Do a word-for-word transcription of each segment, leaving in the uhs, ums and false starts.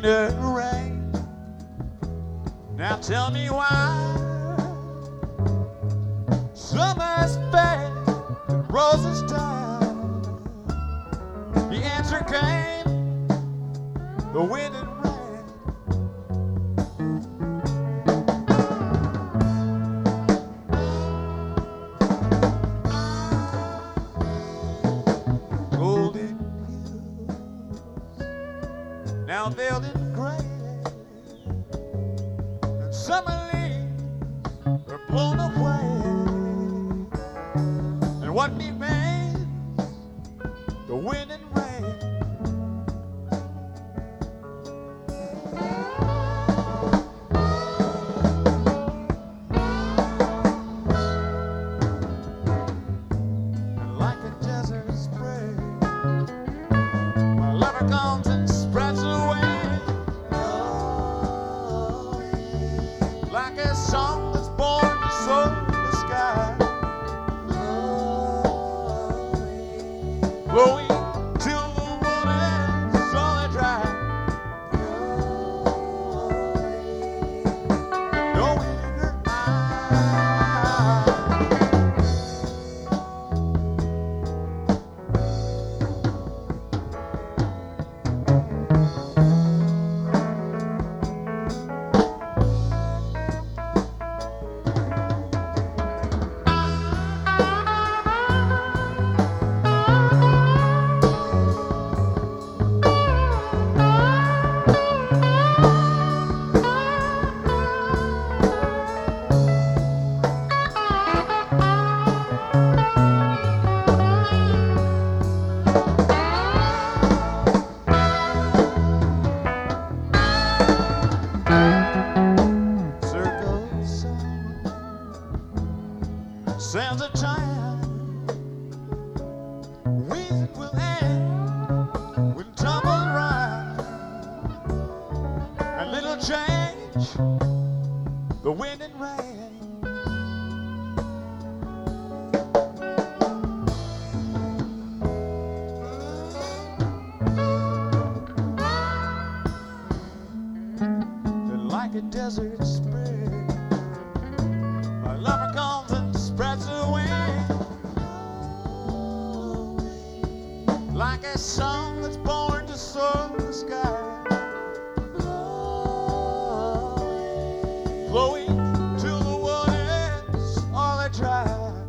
winter rain. Now tell me why summer's fair and roses die. The answer came, the wind and rain. Golden hills, now veiled in gray, and summer leaves are blown away. And what remains, the wind and rain. And like a desert spray, my lover comes and spreads away, like a song that's born to soar the sky, blowing till the waters all are dry. No wind in her eye. Circles sound, sounds of time. Reason will end when tumbles rise. A little change, the wind and rain. Like a desert spring, my lover comes and spreads away, like a song that's born to soar the sky, flowing till the waters all are dry.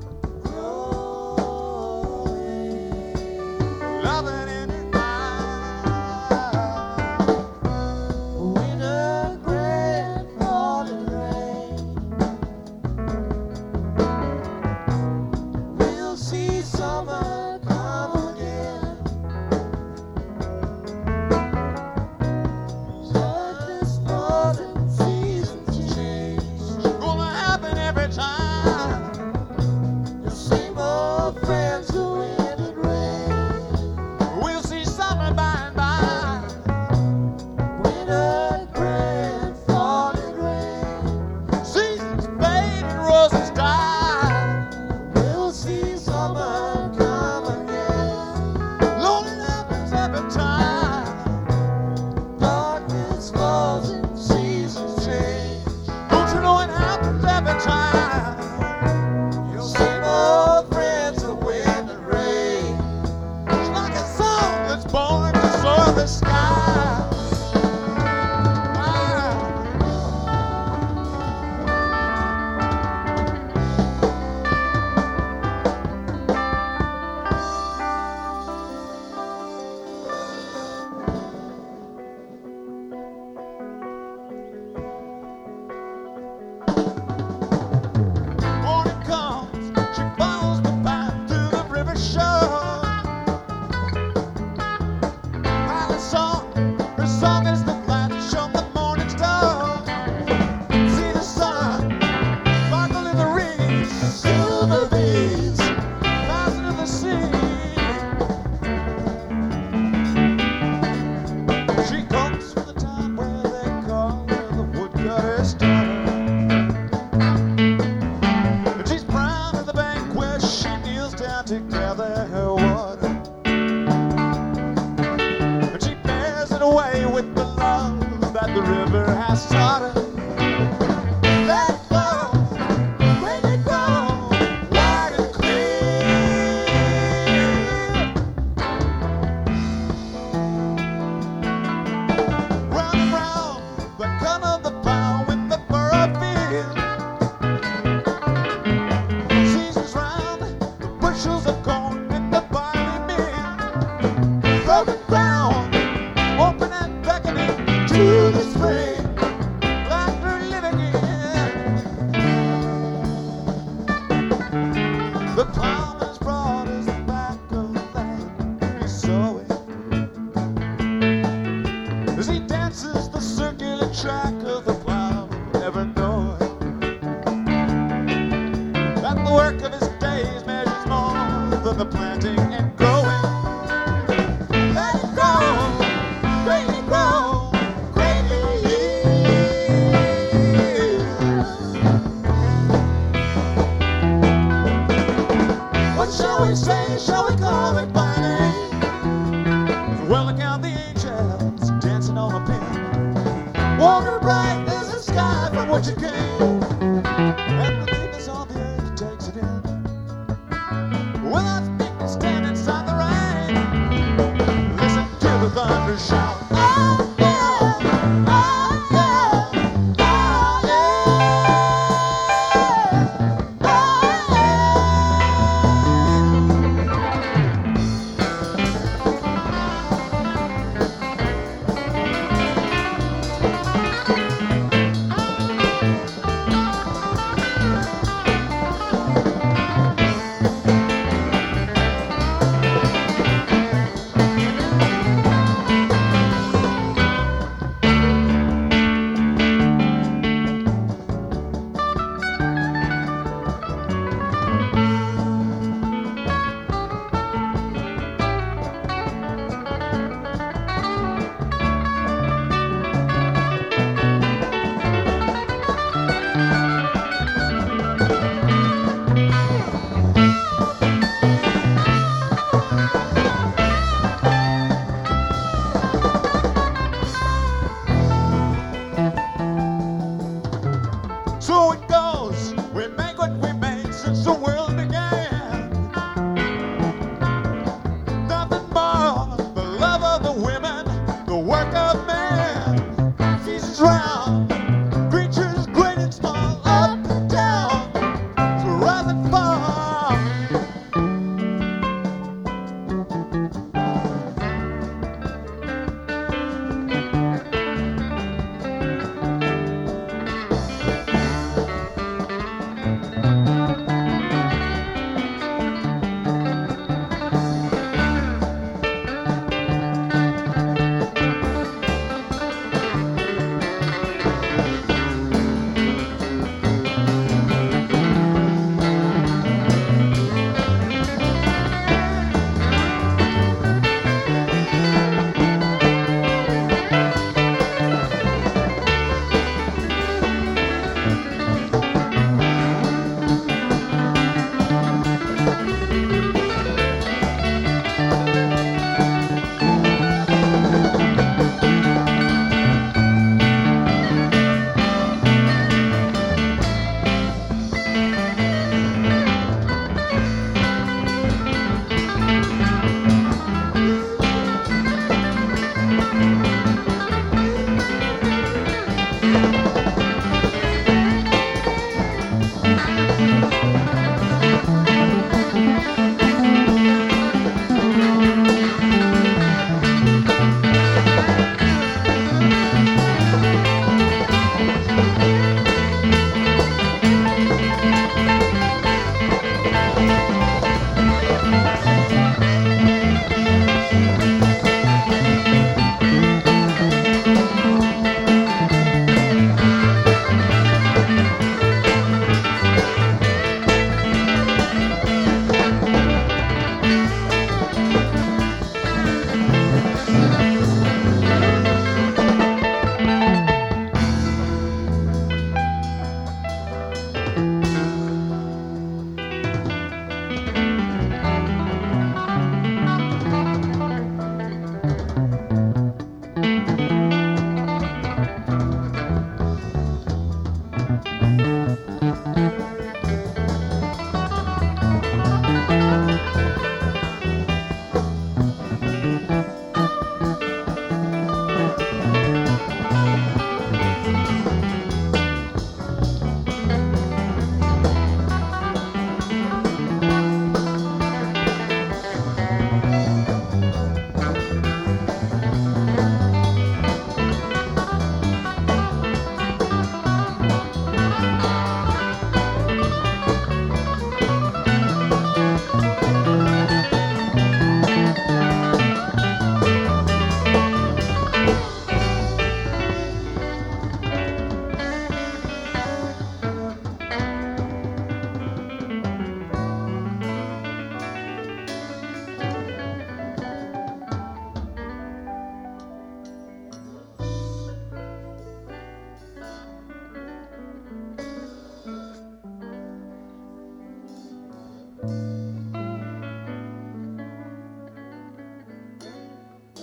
Loving in her eye. Winter grand falling rain. We'll see summer come again. Darkness falls and seasons change. Gonna happen every time. The same old friends, the wind and rain. We'll see summer by and by. Winter grand falling rain. Seasons fade and roses die. We'll see summer come again. Lord, it happens every time. Darkness falls and seasons change. Don't you know it happens every time? You'll see more friends, the wind and rain. It's like a song that's born to soar the sky. Morning comes, she follows the path to the river shore. While her song, her song is the flash on the morning star. See the sun sparkle in the reeds, silver beads rising to the sea. She comes from the town where they call her the woodcutter's daughter. And she's proud of the bank where she kneels down to gather her water. And she bears it away with the love the river has started. Let it go, let it go, wide and clear. Round and round, the gun of the plow with the furrow field. Seasons round, the bushels of corn in the barley mill. Broken ground, open and beckoning to the spring. Laughter living in. The plowman's brought us back of land he's sowing. As he dances the circular track of the plow, never knowing that the work of his days measures more than the planting and growing. Let it grow, greatly grow, greatly yield. What shall we say? Shall we call it by name? Well, account the angels dancing on a pin. Water bright as the sky from which it came, and the deepness of the earth takes it in. Without speaking, stand inside the rain. Listen to the thunder shout. Oh yeah, oh yeah, oh yeah, oh yeah.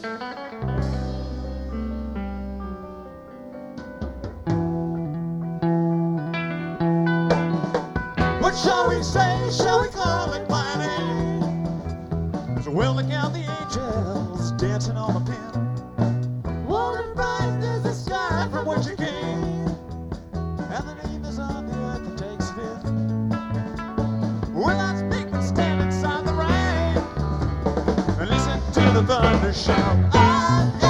What shall we say? Shall we call it planning? So we'll look out the angels dancing on the pin. Warm and bright is the sky from which you came, and the name is on the earth that takes fifth. Will I speak but stand inside the rain and listen to the thunder shout? Oh,